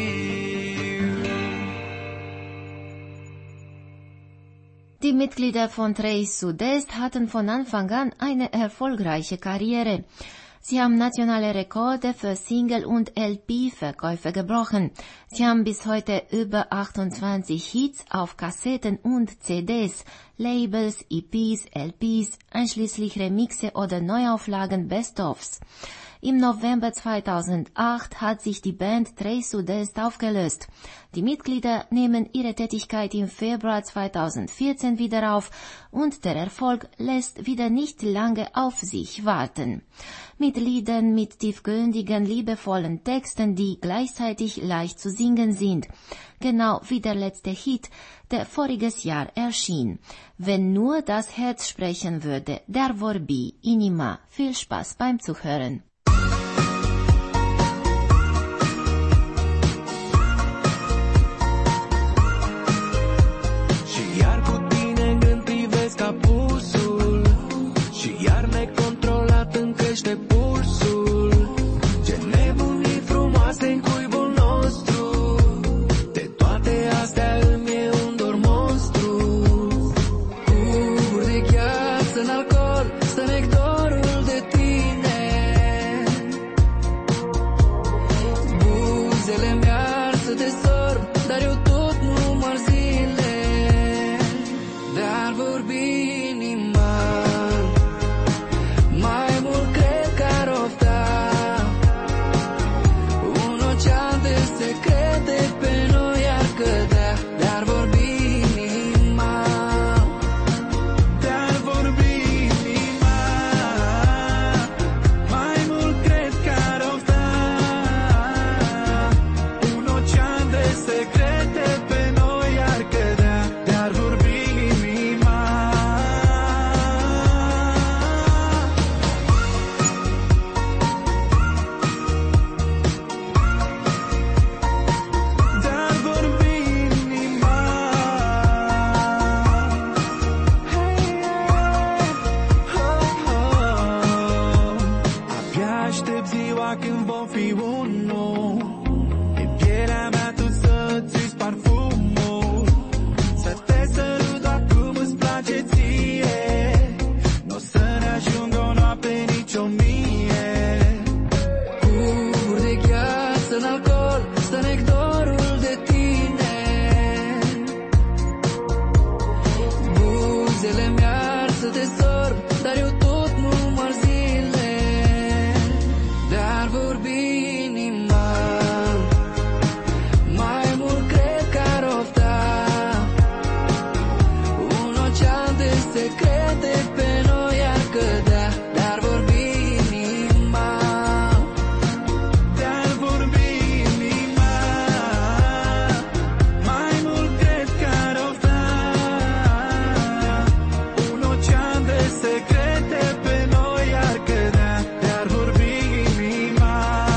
Die Mitglieder von 3 Sud-Est hatten von Anfang an eine erfolgreiche Karriere. Sie haben nationale Rekorde für Single- und LP-Verkäufe gebrochen. Sie haben bis heute über 28 Hits auf Kassetten und CDs, Labels, EPs, LPs, einschließlich Remixe oder Neuauflagen Best-ofs. Im November 2008 hat sich die Band Trei Sud-Est aufgelöst. Die Mitglieder nehmen ihre Tätigkeit im Februar 2014 wieder auf und der Erfolg lässt wieder nicht lange auf sich warten. Mit Liedern mit tiefgründigen, liebevollen Texten, die gleichzeitig leicht zu singen sind. Genau wie der letzte Hit, der voriges Jahr erschien. Wenn nur das Herz sprechen würde, der vorbi, inima. Viel Spaß beim Zuhören. Și iar cu tine în gând privesc apusul și iar necontrolat îmi crește pulsul. Ce nebunii frumoase în cuibul nostru, de toate astea îmi e un dor monstru. Cuburi de gheață în alcool, stă nectarul de tine. Buzele mi-arsă de sorb, dar eu tot număr zile. Dar vorbi inima, mai mult cred că ar ofta un ocean de secrete pe noi ar cădea. Dar vorbi inima, dar vorbi inima, mai mult cred că ar ofta un ocean de secrete pe noi ar cădea. Dar vorbi inima, dar vorbi inima. Abia aștept ziua când vom fi unul. În pielea mea tu să-ți parfumul, să te sărut doar cum îți place ție. N-o să ne ajungă o noapte, nici o mie. Cuburi de gheață în alcool, stă nectarul de tine. Buzele mi-arsă de sorb, dar eu tot număr zile. Dar vorbi inima, mai mult cred că ar ofta un ocean de secrete pe noi ar cădea. Dar vorbi inima, dar vorbi inima, mai mult cred că ar ofta un ocean de secrete pe noi ar cădea. Dar vorbi inima,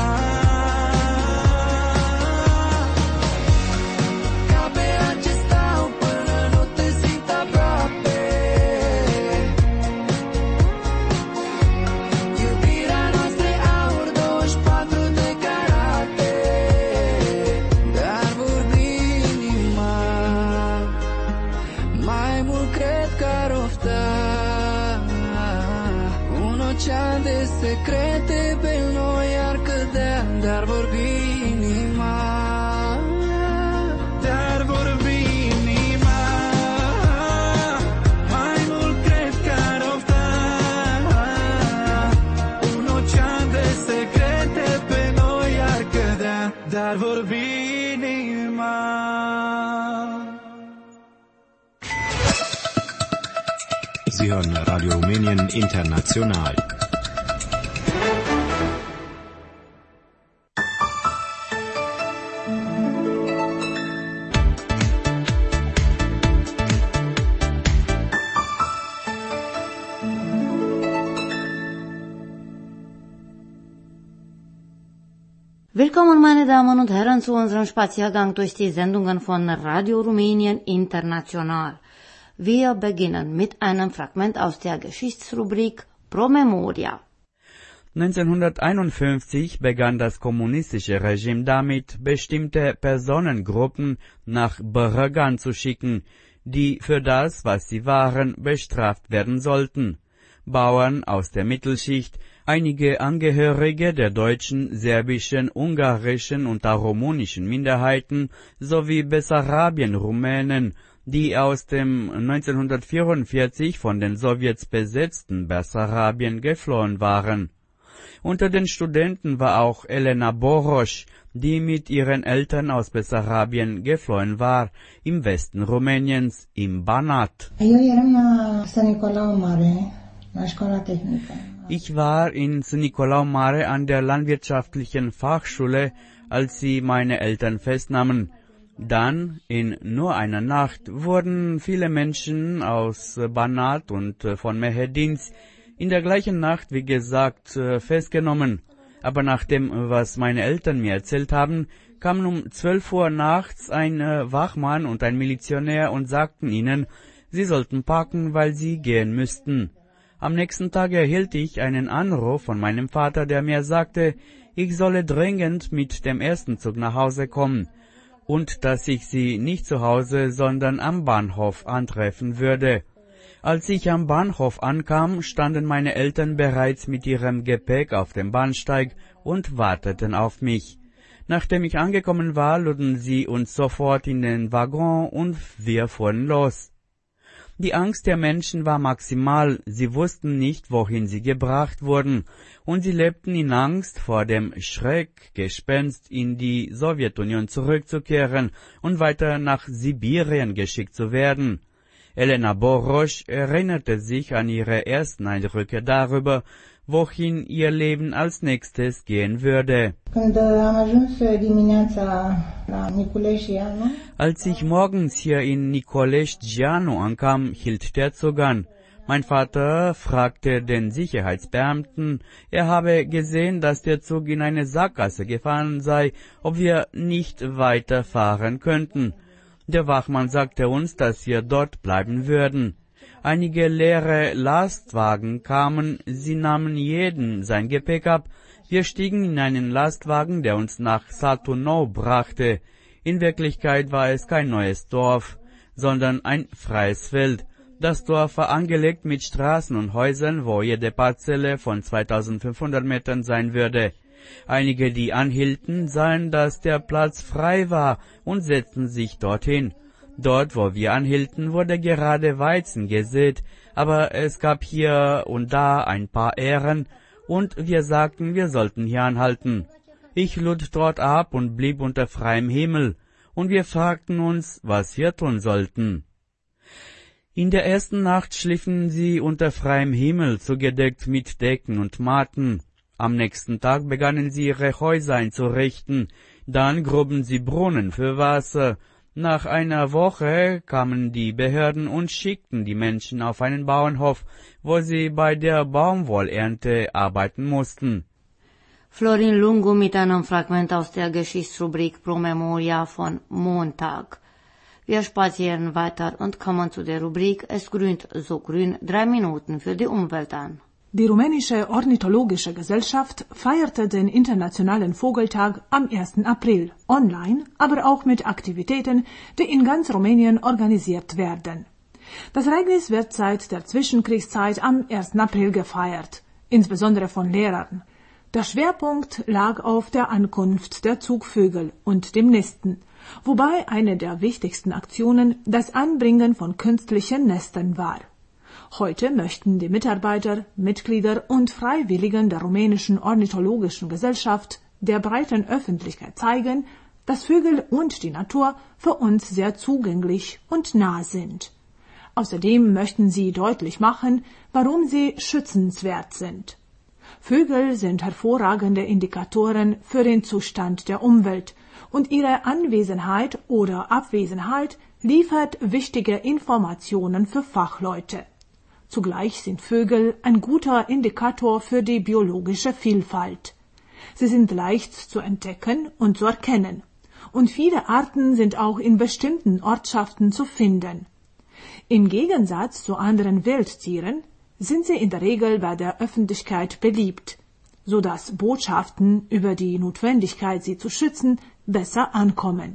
ca pe acest stau până nu te simt aproape. Iubirea noastră e aur, 24 de carate. Dar vorbi inima, mai mult cred că ar ofta un ocean de secrete pe noi ar cădea. Dar vorbi inima, dar vorbi inima, mai mult cred că ar ofta un ocean de secrete pe noi ar cădea. Dar vorbi inima. Sie hören Radio Rumänien International. Willkommen, meine Damen und Herren, zu unserem Spaziergang durch die Sendungen von Radio Rumänien International. Wir beginnen mit einem Fragment aus der Geschichtsrubrik Pro Memoria. 1951 begann das kommunistische Regime damit, bestimmte Personengruppen nach Bărăgan zu schicken, die für das, was sie waren, bestraft werden sollten. Bauern aus der Mittelschicht, einige Angehörige der deutschen, serbischen, ungarischen und auch rumunischen Minderheiten sowie Bessarabien-Rumänen, die aus dem 1944 von den Sowjets besetzten Bessarabien geflohen waren. Unter den Studenten war auch Elena Borosch, die mit ihren Eltern aus Bessarabien geflohen war, im Westen Rumäniens, im Banat. Ich war in St. Nicolau Mare an der landwirtschaftlichen Fachschule, als sie meine Eltern festnahmen. Dann, in nur einer Nacht, wurden viele Menschen aus Banat und von Mehedinz in der gleichen Nacht, wie gesagt, festgenommen. Aber nach dem, was meine Eltern mir erzählt haben, kamen um 12 Uhr nachts ein Wachmann und ein Milizionär und sagten ihnen, sie sollten parken, weil sie gehen müssten. Am nächsten Tag erhielt ich einen Anruf von meinem Vater, der mir sagte, ich solle dringend mit dem ersten Zug nach Hause kommen und dass ich sie nicht zu Hause, sondern am Bahnhof antreffen würde. Als ich am Bahnhof ankam, standen meine Eltern bereits mit ihrem Gepäck auf dem Bahnsteig und warteten auf mich. Nachdem ich angekommen war, luden sie uns sofort in den Waggon und wir fuhren los. Die Angst der Menschen war maximal, sie wussten nicht, wohin sie gebracht wurden, und sie lebten in Angst vor dem Schreckgespenst, in die Sowjetunion zurückzukehren und weiter nach Sibirien geschickt zu werden. Elena Borosch erinnerte sich an ihre ersten Eindrücke darüber, wohin ihr Leben als nächstes gehen würde. Als ich morgens hier in Nicolești-Gianu ankam, hielt der Zug an. Mein Vater fragte den Sicherheitsbeamten, er habe gesehen, dass der Zug in eine Sackgasse gefahren sei, ob wir nicht weiterfahren könnten. Der Wachmann sagte uns, dass wir dort bleiben würden. Einige leere Lastwagen kamen, sie nahmen jeden sein Gepäck ab. Wir stiegen in einen Lastwagen, der uns nach Satunou brachte. In Wirklichkeit war es kein neues Dorf, sondern ein freies Feld. Das Dorf war angelegt mit Straßen und Häusern, wo jede Parzelle von 2500 Metern sein würde. Einige, die anhielten, sahen, dass der Platz frei war und setzten sich dorthin. Dort, wo wir anhielten, wurde gerade Weizen gesät, aber es gab hier und da ein paar Ähren, und wir sagten, wir sollten hier anhalten. Ich lud dort ab und blieb unter freiem Himmel, und wir fragten uns, was wir tun sollten. In der ersten Nacht schliefen sie unter freiem Himmel, zugedeckt mit Decken und Matten. Am nächsten Tag begannen sie ihre Häuser einzurichten, dann gruben sie Brunnen für Wasser. Nach einer Woche kamen die Behörden und schickten die Menschen auf einen Bauernhof, wo sie bei der Baumwollernte arbeiten mussten. Florin Lungu mit einem Fragment aus der Geschichtsrubrik Pro Memoria von Montag. Wir spazieren weiter und kommen zu der Rubrik Es grünt so grün, 3 Minuten für die Umwelt an. Die Rumänische Ornithologische Gesellschaft feierte den Internationalen Vogeltag am 1. April, online, aber auch mit Aktivitäten, die in ganz Rumänien organisiert werden. Das Ereignis wird seit der Zwischenkriegszeit am 1. April gefeiert, insbesondere von Lehrern. Der Schwerpunkt lag auf der Ankunft der Zugvögel und dem Nisten, wobei eine der wichtigsten Aktionen das Anbringen von künstlichen Nestern war. Heute möchten die Mitarbeiter, Mitglieder und Freiwilligen der Rumänischen Ornithologischen Gesellschaft der breiten Öffentlichkeit zeigen, dass Vögel und die Natur für uns sehr zugänglich und nah sind. Außerdem möchten sie deutlich machen, warum sie schützenswert sind. Vögel sind hervorragende Indikatoren für den Zustand der Umwelt, und ihre Anwesenheit oder Abwesenheit liefert wichtige Informationen für Fachleute. Zugleich sind Vögel ein guter Indikator für die biologische Vielfalt. Sie sind leicht zu entdecken und zu erkennen, und viele Arten sind auch in bestimmten Ortschaften zu finden. Im Gegensatz zu anderen Wildtieren sind sie in der Regel bei der Öffentlichkeit beliebt, so dass Botschaften über die Notwendigkeit, sie zu schützen, besser ankommen.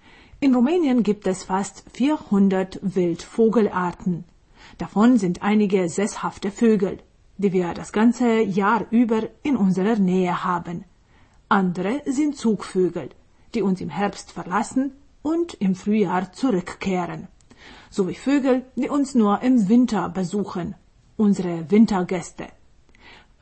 In Rumänien gibt es fast 400 Wildvogelarten. Davon sind einige sesshafte Vögel, die wir das ganze Jahr über in unserer Nähe haben. Andere sind Zugvögel, die uns im Herbst verlassen und im Frühjahr zurückkehren, sowie Vögel, die uns nur im Winter besuchen, unsere Wintergäste.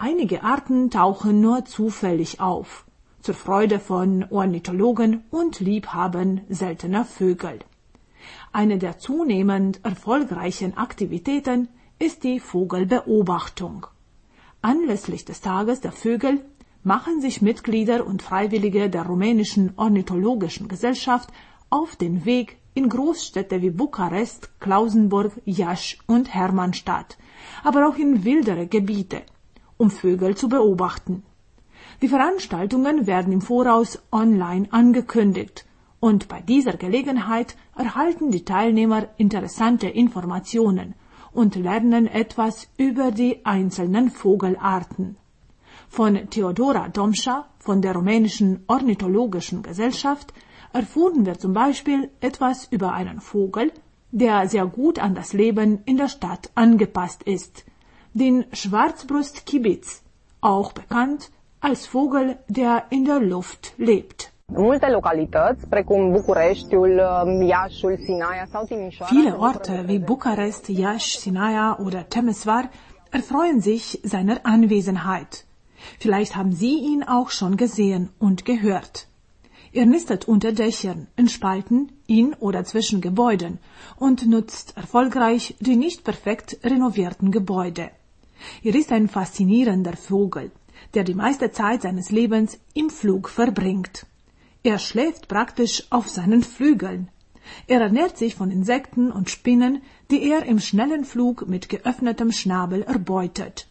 Einige Arten tauchen nur zufällig auf, zur Freude von Ornithologen und Liebhabern seltener Vögel. Eine der zunehmend erfolgreichen Aktivitäten ist die Vogelbeobachtung. Anlässlich des Tages der Vögel machen sich Mitglieder und Freiwillige der rumänischen Ornithologischen Gesellschaft auf den Weg in Großstädte wie Bukarest, Klausenburg, Iași und Hermannstadt, aber auch in wildere Gebiete, um Vögel zu beobachten. Die Veranstaltungen werden im Voraus online angekündigt und bei dieser Gelegenheit erhalten die Teilnehmer interessante Informationen und lernen etwas über die einzelnen Vogelarten. Von Theodora Domscha von der rumänischen Ornithologischen Gesellschaft erfuhren wir zum Beispiel etwas über einen Vogel, der sehr gut an das Leben in der Stadt angepasst ist, den Schwarzbrustkibitz, auch bekannt als Vogel, der in der Luft lebt. Multe localități, precum Bucureștiul, Iașiul, Sinaia sau Timișoara. Viele Orte wie Bukarest, Iași, Sinaia oder Temeswar erfreuen sich seiner Anwesenheit. Vielleicht haben Sie ihn auch schon gesehen und gehört. Er nistet unter Dächern, in Spalten, in oder zwischen Gebäuden und nutzt erfolgreich die nicht perfekt renovierten Gebäude. Er ist ein faszinierender Vogel, der die meiste Zeit seines Lebens im Flug verbringt. Er schläft praktisch auf seinen Flügeln. Er ernährt sich von Insekten und Spinnen, die er im schnellen Flug mit geöffnetem Schnabel erbeutet.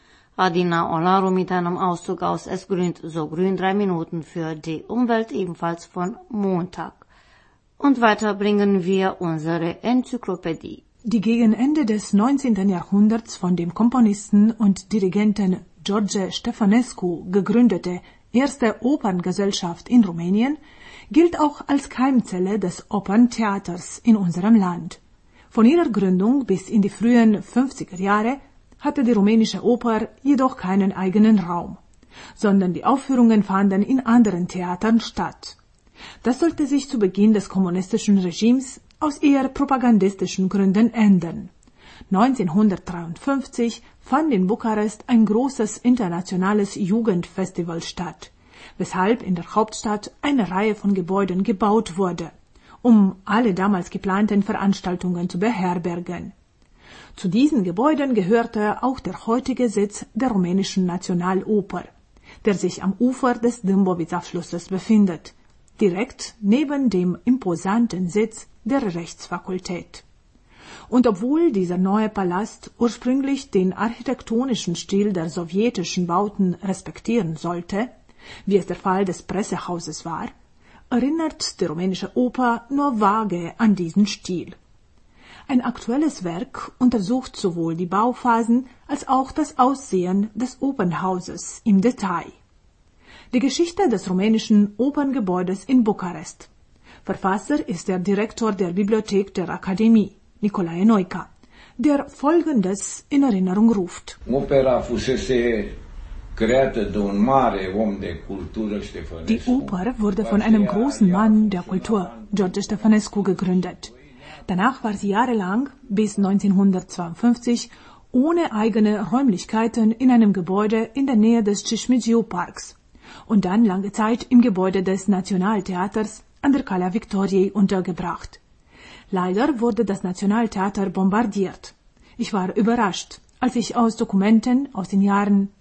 Adina Olaru mit einem Auszug aus Es grünt so grün, 3 Minuten für die Umwelt, ebenfalls von Montag. Und weiter bringen wir unsere Enzyklopädie. Die gegen Ende des 19. Jahrhunderts von dem Komponisten und Dirigenten George Stefanescu gegründete erste Operngesellschaft in Rumänien gilt auch als Keimzelle des Operntheaters in unserem Land. Von ihrer Gründung bis in die frühen 50er Jahre hatte die rumänische Oper jedoch keinen eigenen Raum, sondern die Aufführungen fanden in anderen Theatern statt. Das sollte sich zu Beginn des kommunistischen Regimes aus eher propagandistischen Gründen ändern. 1953 fand in Bukarest ein großes internationales Jugendfestival statt, weshalb in der Hauptstadt eine Reihe von Gebäuden gebaut wurde, um alle damals geplanten Veranstaltungen zu beherbergen. Zu diesen Gebäuden gehörte auch der heutige Sitz der rumänischen Nationaloper, der sich am Ufer des Dâmbovița-Flusses befindet, direkt neben dem imposanten Sitz der Rechtsfakultät. Und obwohl dieser neue Palast ursprünglich den architektonischen Stil der sowjetischen Bauten respektieren sollte, wie es der Fall des Pressehauses war, erinnert die rumänische Oper nur vage an diesen Stil. Ein aktuelles Werk untersucht sowohl die Bauphasen als auch das Aussehen des Opernhauses im Detail. Die Geschichte des rumänischen Operngebäudes in Bukarest. Verfasser ist der Direktor der Bibliothek der Akademie, Nicolae Noica, der Folgendes in Erinnerung ruft. Opera fusese creată de un mare om de cultură, Ștefănescu. Die Oper wurde von einem großen Mann der Kultur, George Stefanescu, gegründet. Danach war sie jahrelang, bis 1952, ohne eigene Räumlichkeiten in einem Gebäude in der Nähe des Cismigiu-Parks und dann lange Zeit im Gebäude des Nationaltheaters an der Calea Victoriei untergebracht. Leider wurde das Nationaltheater bombardiert. Ich war überrascht, als ich aus Dokumenten aus den Jahren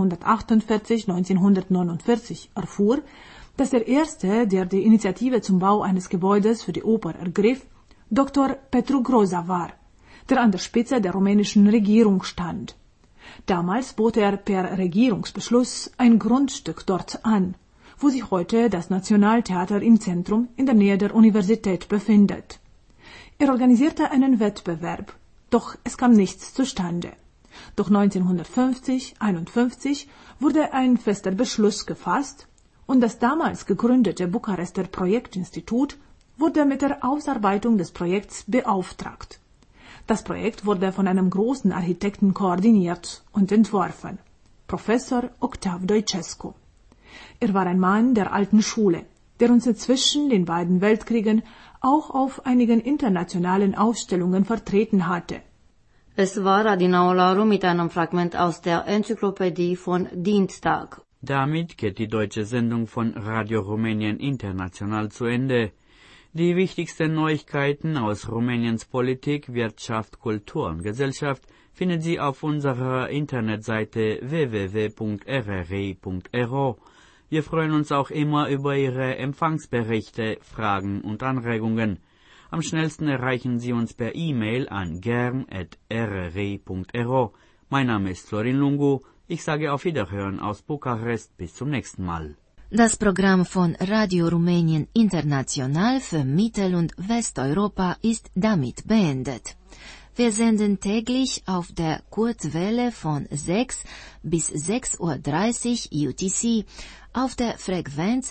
1948-1949 erfuhr, dass der Erste, der die Initiative zum Bau eines Gebäudes für die Oper ergriff, Dr. Petru Groza war, der an der Spitze der rumänischen Regierung stand. Damals bot er per Regierungsbeschluss ein Grundstück dort an, wo sich heute das Nationaltheater im Zentrum in der Nähe der Universität befindet. Er organisierte einen Wettbewerb, doch es kam nichts zustande. Doch 1950-51 wurde ein fester Beschluss gefasst und das damals gegründete Bukarester Projektinstitut wurde mit der Ausarbeitung des Projekts beauftragt. Das Projekt wurde von einem großen Architekten koordiniert und entworfen, Professor Octav Doicescu. Er war ein Mann der alten Schule, der uns zwischen den beiden Weltkriegen auch auf einigen internationalen Ausstellungen vertreten hatte. Es war Adina Olaru mit einem Fragment aus der Enzyklopädie von Dienstag. Damit geht die deutsche Sendung von Radio Rumänien International zu Ende. Die wichtigsten Neuigkeiten aus Rumäniens Politik, Wirtschaft, Kultur und Gesellschaft finden Sie auf unserer Internetseite www.rri.ro. Wir freuen uns auch immer über Ihre Empfangsberichte, Fragen und Anregungen. Am schnellsten erreichen Sie uns per E-Mail an gern@rri.ro. Mein Name ist Florin Lungu. Ich sage auf Wiederhören aus Bukarest. Bis zum nächsten Mal. Das Programm von Radio Rumänien International für Mittel- und Westeuropa ist damit beendet. Wir senden täglich auf der Kurzwelle von 6 bis 6:30 Uhr UTC auf der Frequenz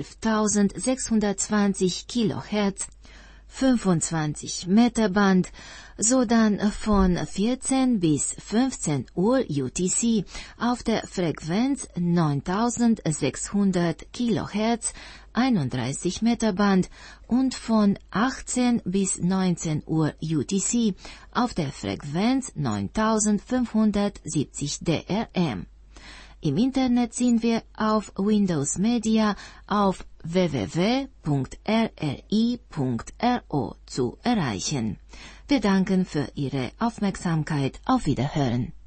11.620 kHz, 25 Meter Band, sodann von 14 bis 15 Uhr UTC auf der Frequenz 9600 kHz, 31 Meter Band und von 18 bis 19 Uhr UTC auf der Frequenz 9570 DRM. Im Internet sind wir auf Windows Media auf www.rri.ro zu erreichen. Wir danken für Ihre Aufmerksamkeit. Auf Wiederhören.